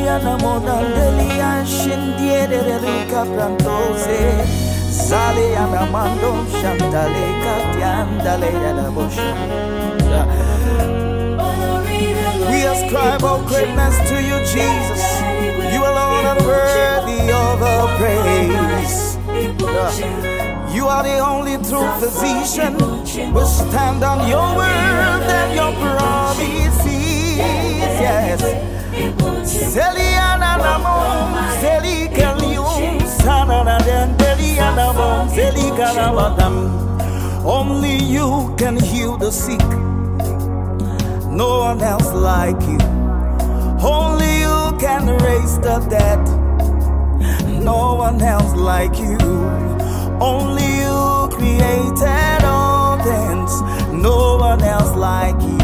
Keliana modandelia shindiere luka prantose Zale anamando shantale katiandale adabosha. We ascribe all greatness to you, Jesus. You alone are worthy of our praise. You are the only true physician. We stand on your word and your promises. Yes. Celiana namon, celicalium, sanana dendeliana mon, celicanabadam. Only you can heal the sick. No one else like you. Only you can raise the dead. No one else like you. Only you created all things. No one else like you.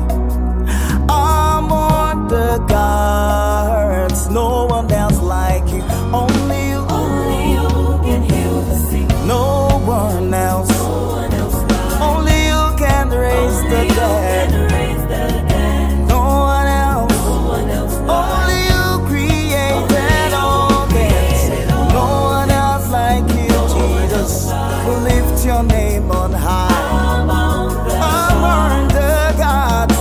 Among the gods, no one else like you. Only you can heal the sick. No one else. Only you can raise the dead. No one else. Only you created all things. No one else like you, Jesus. We lift your name on high. Among the gods.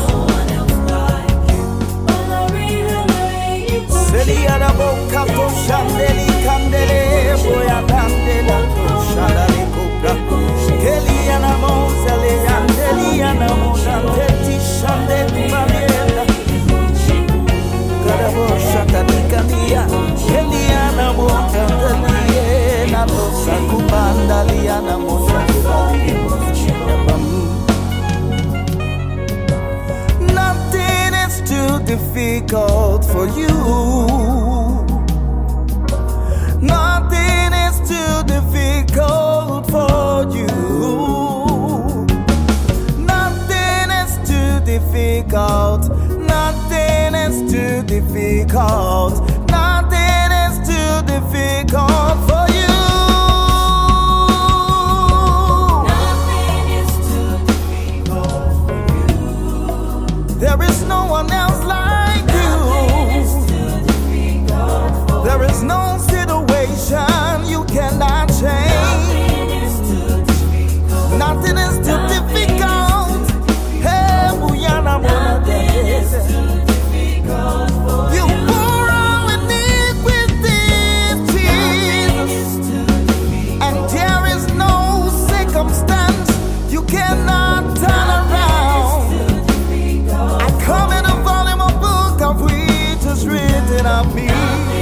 Celia boca to chandeli candele, boya candela to chandali cobra. Keliana mozele andeliana mozanteti chandeli maniera. Garabo shatani candia, Keliana mozanteliana to sakubandaliana mozanteli. Nothing is too difficult for you. Nothing is too difficult for you. Nothing is too difficult. Nothing is too difficult. Nothing is too difficult for you. Nothing is too difficult for you. There is no one else like you. There is no situation you cannot change. Nothing is too difficult. Hey, you pour out iniquity, Jesus, and there is no circumstance you cannot turn around. I come in a volume of book of which is written of me.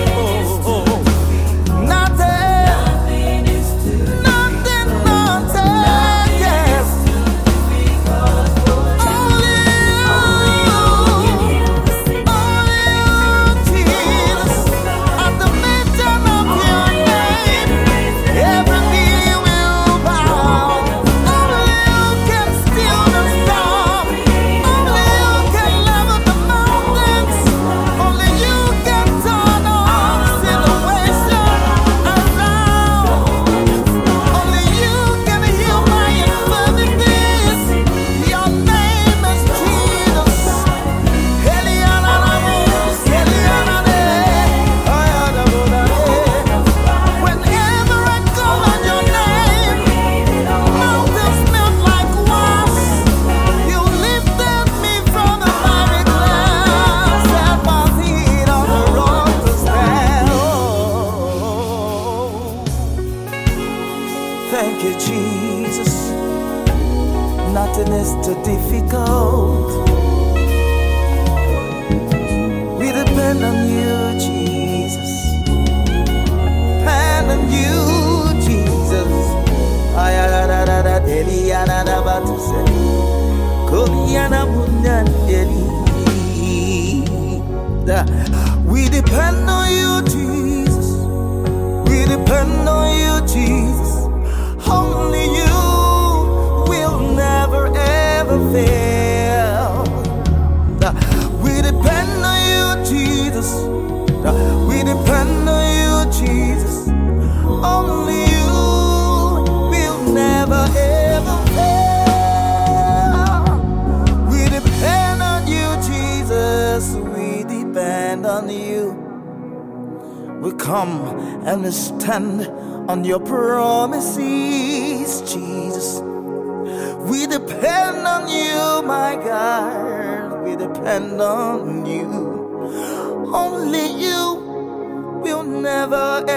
Thank you, Jesus. Nothing is too difficult. We depend on you, Jesus. Depend on you, Jesus. We depend on you, Jesus. We depend on you, Jesus. Only you will never ever fail. We depend on you, Jesus. We depend on you, Jesus. Only you will never ever fail. We depend on you, Jesus. We depend on you. come and stand on your promises, Jesus. We depend on you, my God. We depend on you. Only you will never